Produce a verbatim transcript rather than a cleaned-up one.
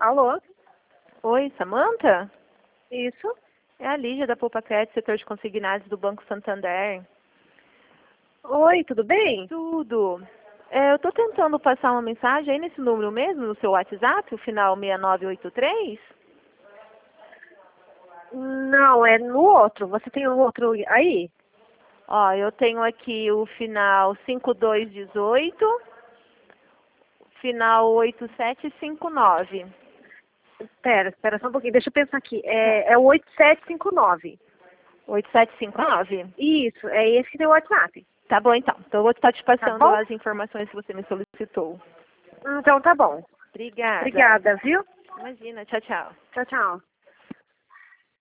Alô? Oi, Samantha? Isso? É a Lígia da Poupa Crédito, setor de consignados do Banco Santander. Oi, tudo bem? Tudo. É, eu estou tentando passar uma mensagem aí nesse número mesmo, no seu WhatsApp, o final seis nove oito três. Não, é no outro. Você tem um outro aí? Ó, eu tenho aqui o final cinco dois um oito, final oito sete cinco nove. Espera, espera só um pouquinho. Deixa eu pensar aqui. É, é o oito sete cinco nove. oito sete cinco nove? Isso, é esse que tem o WhatsApp. Tá bom, então. Então eu vou estar te Tá passando bom? as informações que você me solicitou. Então tá bom. Obrigada. Obrigada, viu? Imagina. Tchau, tchau. Tchau, tchau.